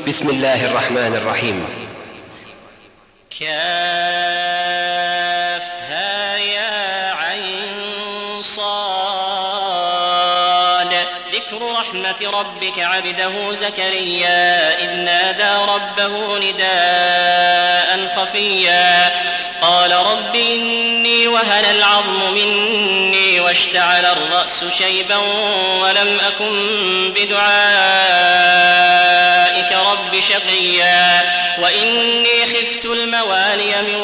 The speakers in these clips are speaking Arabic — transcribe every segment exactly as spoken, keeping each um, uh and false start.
بسم الله الرحمن الرحيم. كافها يا عين صاد. ذكر رحمة ربك عبده زكريا إذ نادى ربه نداء خفيا قال رب إني وهن العظم مني واشتعل الرأس شيبا ولم أكن بدعائك رب شقيا وإني خفت الموالي من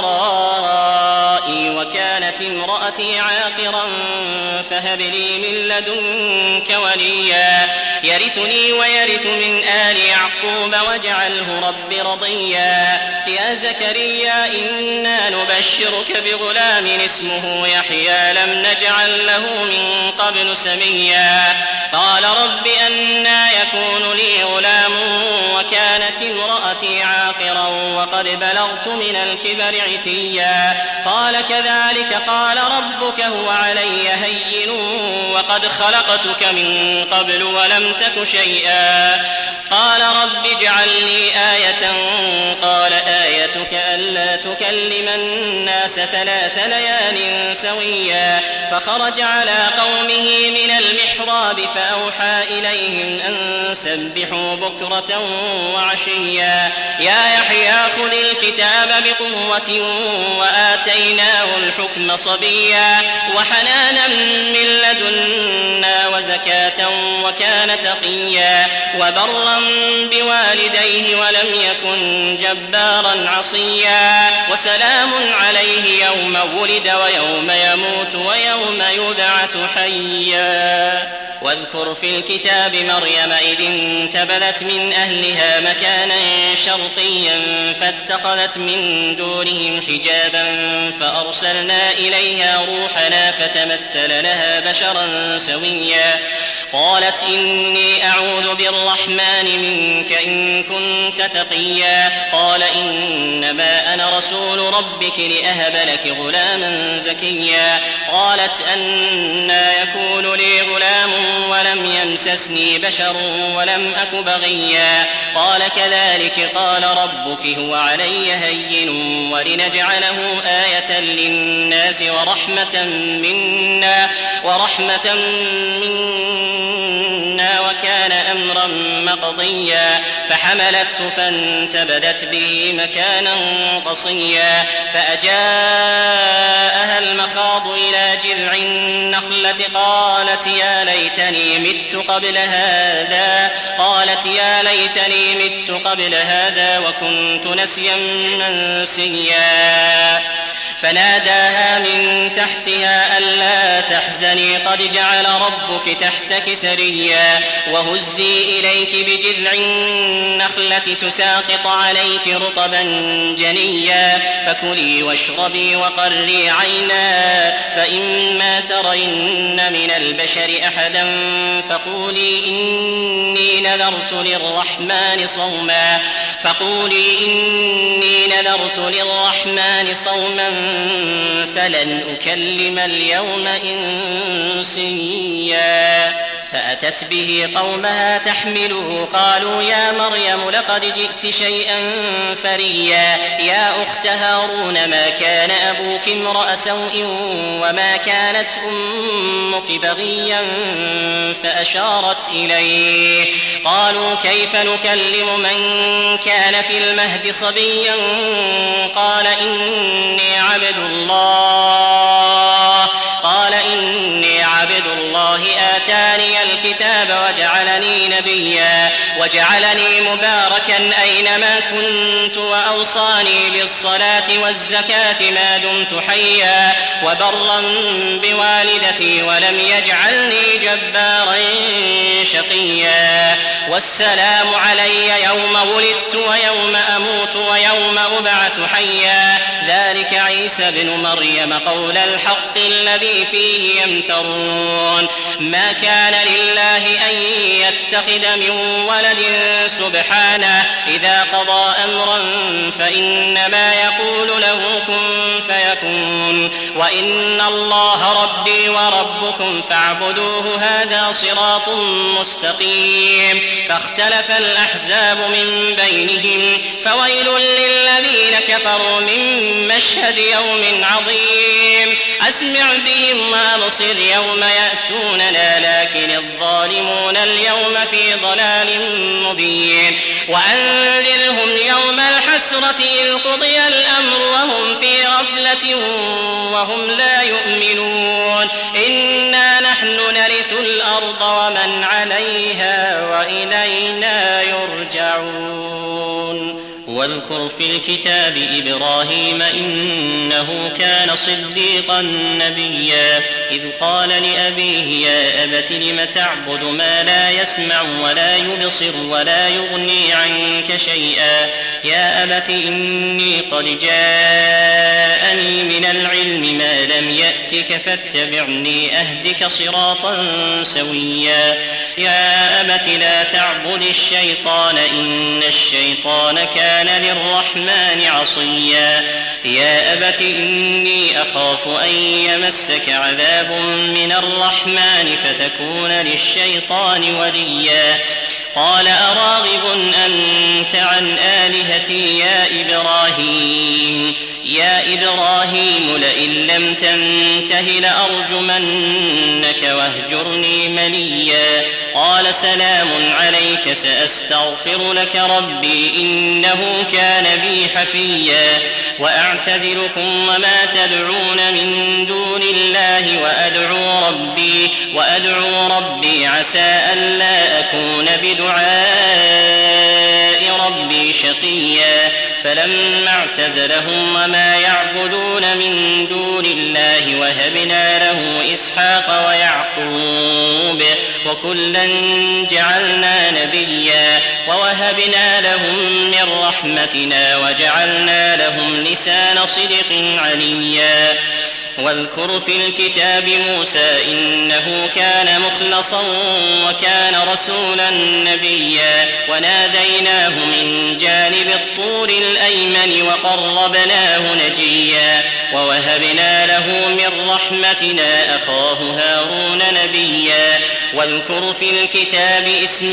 ورائي وكانت امرأتي عاقرا فهب لي من لدنك وليا يرثني ويرث من آل يعقوب واجعله رب رضيا يا زكريا إنا نبشرك بغلام اسمه يحيى لم نجعل له من قبل سميا قال رب أنى يكون لي غلام وكانت امرأتي عاقرا وقد بلغت من الكبر عتيا قال كذلك قال ربك هو علي هين وقد خلقتك من قبل ولم تك شيئا قال رب اجعل لي آية قال آيتك ألا تكلم الناس ثلاث ليال سويا فخرج على قومه من المحراب فأوحى إليهم أن سبحوا بكرة وعشيا يا يحيى خذ الكتاب بقوة وآتيناه الحكم صبيا وحنانا من لدنا وزكاة وكان تقيا وبرا بوالديه ولم يكن جبارا عصيا وسلام عليه يوم ولد ويوم يموت ويوم يبعث حيا واذكر في الكتاب مريم إذ انتبذت من أهلها مكانا شرقيا فاتخذت من دونهم حجابا فأرسلنا إليها روحنا فتمثل لها بشرا سويا قالت إني أعوذ بالرحمن منك إن كنت تقيا قال إنما أنا رسول ربك لأهب لك غلاما زكيا قالت أنى يكون لي غلام ولم يمسسني بشر ولم أك بغيا قال كذلك قال ربك هو علي هين ولنجعله آية للناس ورحمة منا ورحمة منا وكان أمرا مقضيا فحملته فانتبذت به مكانا قصيا فأجاءها المخاض إلى جذع النخلة قالت يا ليتني مت قبل هذا قالت يا ليتني مت قبل هذا وكنت نسيا منسيا فناداها من تحتها ألا تحزني قد جعل ربك تحتك سريا وهزي إليك بجذع النخلة تساقط عليك رطبا جنيا فكلي واشربي وقري عينا فإما ترين من البشر أحدا فقولي إني نذرت للرحمن صوما فقولي إني نذرت للرحمن صوما فلن أكلم اليوم إنسيا فأتت به قومها تحمله قالوا يا مريم لقد جئت شيئا فريا يا أخت هارون ما كان أبوك امرأ سوء وما كانت أمك بغيا فأشارت إليه قالوا كيف نكلم من كان في المهد صبيا قال إني عبد الله قال إني عبد الله آتاني الكتاب وجعلني نبيا وجعلني مباركا أينما كنت وأوصاني بالصلاة والزكاة ما دمت حيا وبرا بوالدتي ولم يجعلني جبارا شقيا والسلام علي يوم ولدت ويوم أموت ويوم أبعث حيا ذلك عيسى بن مريم قول الحق الذي فيه يمترون يؤمنون ما كان لله أن يتخذ من ولد سبحانه إذا قضى أمرا فإنما يقول له كن فيكون وإن الله ربي وربكم فاعبدوه هذا صراط مستقيم فاختلف الأحزاب من بينهم فويل للذين كفروا من مشهد يوم عظيم أسمع بهم وأبصر يوم يأتوننا لكن الظالمون اليوم في ضلال مبين وأنذرهم يوم الحسرة إذ قضي الأمر وهم في غفلة وهم لا يؤمنون إنا نحن نرث الأرض ومن عليها وإلينا يرجعون واذكر في الكتاب إبراهيم إنه كان صديقا نبيا إذ قال لأبيه يا أبت لم تعبد ما لا يسمع ولا يبصر ولا يغني عنك شيئا يا أبت إني قد جاءني من العلم ما لم يأتك فاتبعني أهدك صراطا سويا يا أبت لا تعبد الشيطان إن الشيطان كان للرحمن عصيا يا أبت إني أخاف أن يمسك عذاب من الرحمن فتكون للشيطان وليا قال أراغب أنت عن آلهتي يا إبراهيم يا إبراهيم لئن لم تنته لأرجمنك واهجرني مليا قال سلام عليك سأستغفر لك ربي إنه كان بي حفيا وأعتزلكم وما تدعون من دون الله وأدعو ربي وأدعو ربي عسى ألا أكون بدعاء ربي شقيا فلما اعتزلهم وما يعبدون من دون الله وهبنا له إسحاق ويعقوب وكلا جعلنا نبيا ووهبنا لهم من رحمتنا وجعلنا لهم لسان صدق عليا واذكر في الكتاب موسى إنه كان مخلصا وكان رسولا نبيا وناديناه من جانب الطور الأيمن وقربناه نجيا ووهبنا له من رحمتنا أخاه هارون نبيا واذكر في الكتاب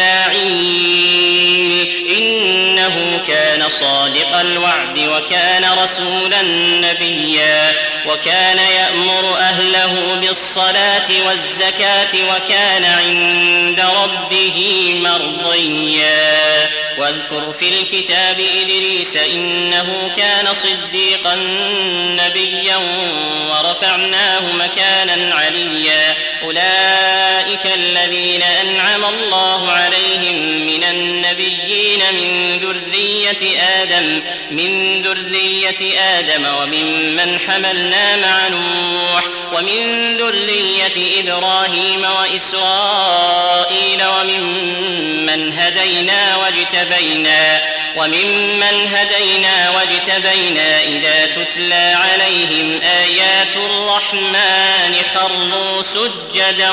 إسماعيل إنه كان صادق الوعد وكان رسولا نبيا وكان يأمر أهله بالصلاة والزكاة وكان عند ربه مرضيا واذكر في الكتاب إدريس إنه كان صديقا نبيا ورفعناه مكانا عليا أولئك الذين أنعم الله عليهم من النبيين من ذرية آدم من ذرية آدم وممن حملنا مع نوح ومن ذرية إبراهيم وإسرائيل وممن هدينا واجتبينا وممن هدينا واجتبينا إذا تتلى عليهم آيات الرحمن خروا سجدا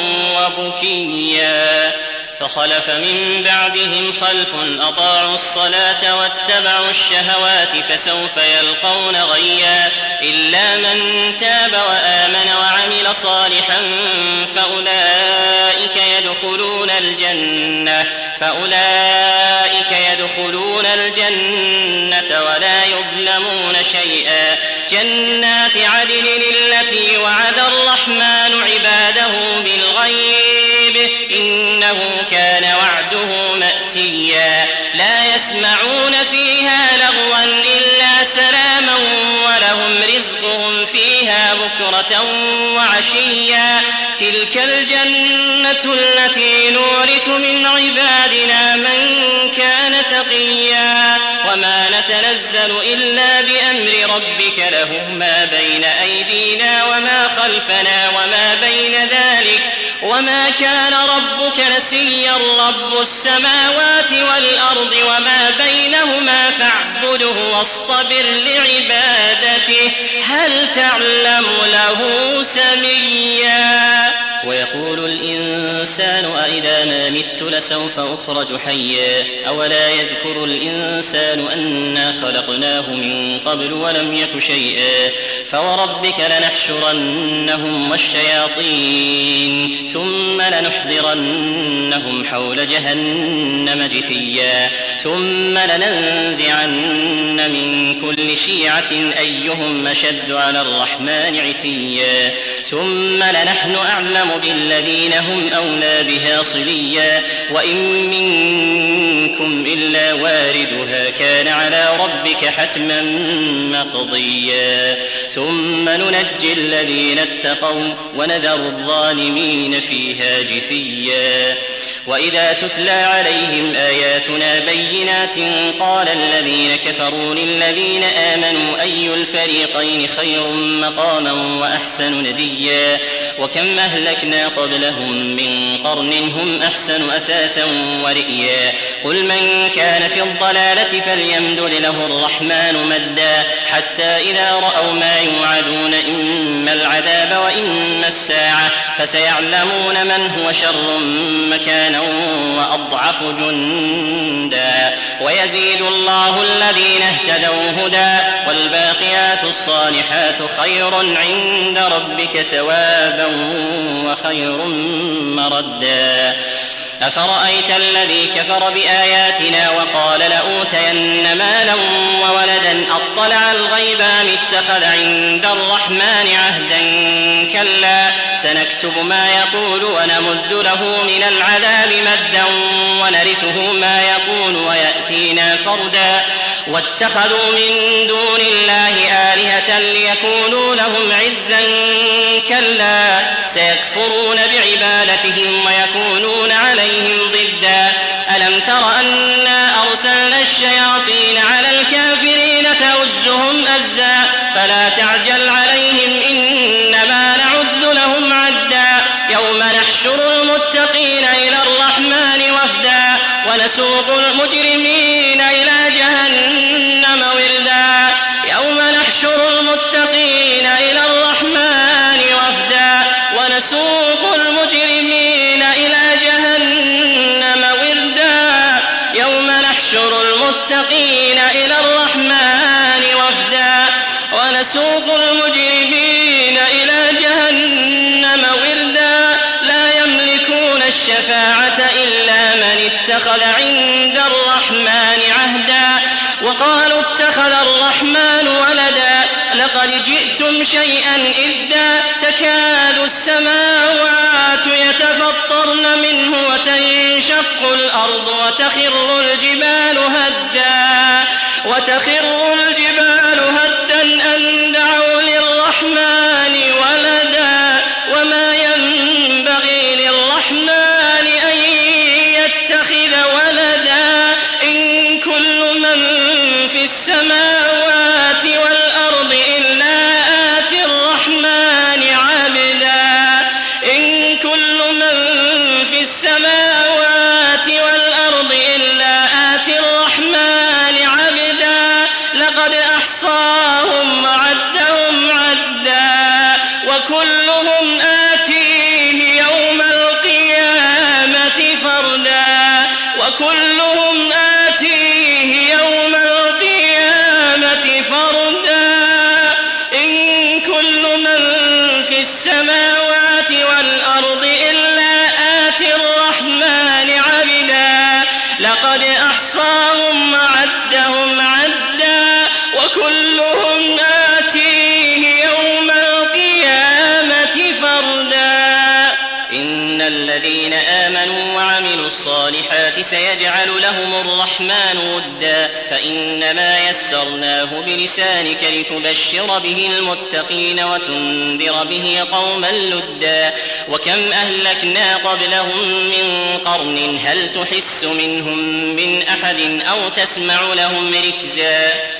وبكيا فخلف من بعدهم خلف أطاعوا الصلاة واتبعوا الشهوات فسوف يلقون غيا إلا من تاب وآمن وعمل صالحا فأولئك يدخلون الجنة فأولئك يدخلون الجنة ولا يظلمون شيئا جنات عدن التي وعد الرحمن عباده بالغيب إنه كان وعده مأتيا لا يسمعون فيها لغوا إلا سلاما ولهم رزقهم فيها بكرة وعشيا تلك الجنة التي نورث من عبادنا من كان تقيا وما نتنزل إلا بأمر ربك له ما بين أيدينا وما خلفنا وما بين ذلك وما كان ربك نسيا رب السماوات والأرض وما بينهما فاعبده واصطبر لعبادته هل تعلم له سميا ويقول الإنسان أإذا ما مت لسوف أخرج حيا أولا يذكر الإنسان أنا خلقناه من قبل ولم يك شيئا فوربك لنحشرنهم والشياطين ثم لنحضرنهم حول جهنم جثيا ثم لننزعن من كل شيعة أيهم أشد على الرحمن عتيا ثم لنحن أعلم بالذين هم أولى بها صليا وإن منكم إلا واردها كان على ربك حتما مقضيا ثم ننجي الذين اتقوا ونذر الظالمين فيها جثيا وإذا تتلى عليهم آياتنا بينات قال الذين كفروا للذين آمنوا أي الفريقين خير مقاما وأحسن نديا وكم أهلكنا قبلهم من قرن هم أحسن أثاثا ورئيا قل من كان في الضلالة فليمدد له الرحمن مدا حتى إذا رأوا ما يوعدون إما العذاب وإما الساعة فسيعلمون من هو شر مكانا وأضعف جندا ويزيد الله الذين اهتدوا هدى والباقيات الصالحات خير عند ربك ثوابا وخير مردا أفرأيت الذي كفر بآياتنا وقال لأوتين مالا وولدا أطلع الغيب أم اتخذ عند الرحمن عهدا كلا سنكتب ما يقول ونمد له من العذاب مدا ونرثه ما يقول ويأتينا فردا واتخذوا من دون الله آلهة ليكونوا لهم عزا كلا سيكفرون بعبادتهم ويكونون عليهم ضدا ألم تر أنا أرسلنا الشياطين على الكافرين تؤزهم أزا فلا تعجل عليهم إنما نعد لهم عدا يوم نحشر المتقين إلى الرحمن وفدا ونسوق المجرمين إلى جهنم وردا يوم نحشر المتقين إلى الرحمن وفدا ونسوق المجرمين إلى جهنم وردا يوم نحشر المتقين إلى الرحمن وفدا ونسوق المجرمين إلى جهنم وردا لا يملكون الشفاعة إلا من اتخذ عند الرحمن عهدا وقالوا اتخذ الرحمن ولدا لقد جئتم شيئا إدا تكاد السماوات يتفطرن منه وتنشق الأرض وتخر الجبال هدا وتخر الجبال هدا أن دعوا للرحمن ولدا وما ينبغي للرحمن أن يتخذ ولدا إن كل من في السماوات والأرض إلا آتي الرحمن عبدا إن كل من في السماوات والأرض إلا آتي الرحمن عبدا لقد أحصاهم وعدهم عدا وكلهم آتيه يوم القيامة فردا وكلهم آتيه يوم القيامة فردا إن كل من في السماوات والأرض إلا آتي الرحمن عبدا لقد أحصاهم وعدهم عدا وكلهم آتيه يوم القيامة فردا إن الذين آمنوا وعملوا الصالحات سيجعل لهم الرحمن ودا فإنما يسرناه بلسانك لتبشر به المتقين وتنذر به قوما لدا وكم أهلكنا قبلهم من قرن هل تحس منهم من أحد أو تسمع لهم ركزا